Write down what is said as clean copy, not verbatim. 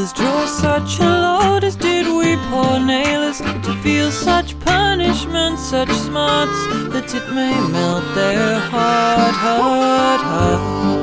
us draw such a load as did we poor nailers, to feel such punishment, such smarts, that it may melt their heart.